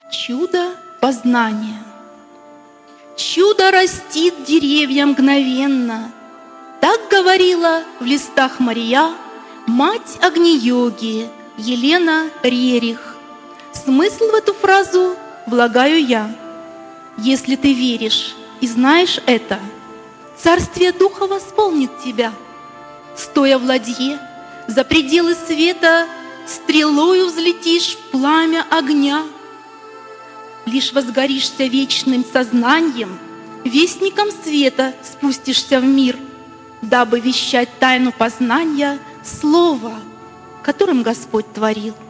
Чудо познания. Чудо растит деревья мгновенно. Так говорила в листах Мария, мать Агни-йоги Елена Рерих. Смысл в эту фразу влагаю я. Если ты веришь и знаешь это, Царствие Духа восполнит тебя. Стоя в ладье, за пределы света, стрелою взлетишь в пламя огня. Лишь возгоришься вечным сознанием, вестником света спустишься в мир, дабы вещать тайну познания слова, которым Господь творил.